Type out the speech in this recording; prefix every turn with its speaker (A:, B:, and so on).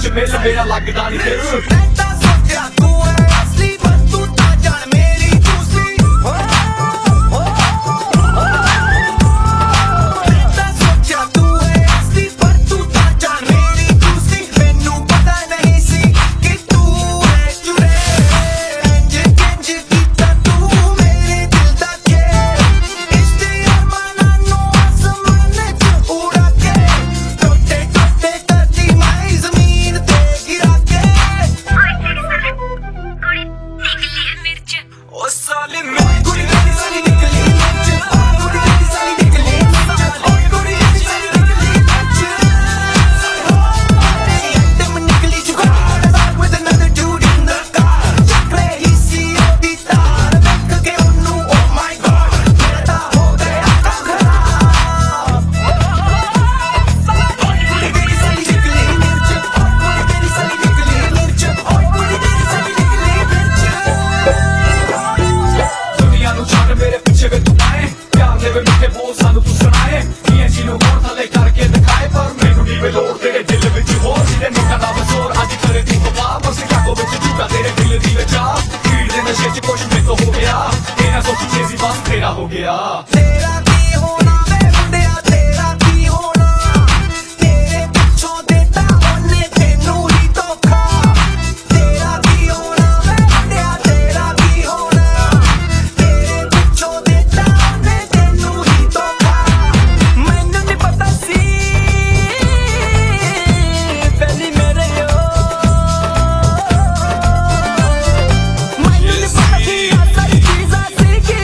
A: विच मिल मेरा लगदा नहीं दिल हो गया तेरा की होना वे मुंडिया तेरा की होना तेरे पिछों देता ओने तेनू ही धोखा तेरा की होना वे मुंडिया तेरा की होना तेरे पिछों देता ओने तेनू ही धोखा मैनू नहीं पता सी पहली मेरे यो मैनू नहीं पता सी सारी चीज़ां सी कि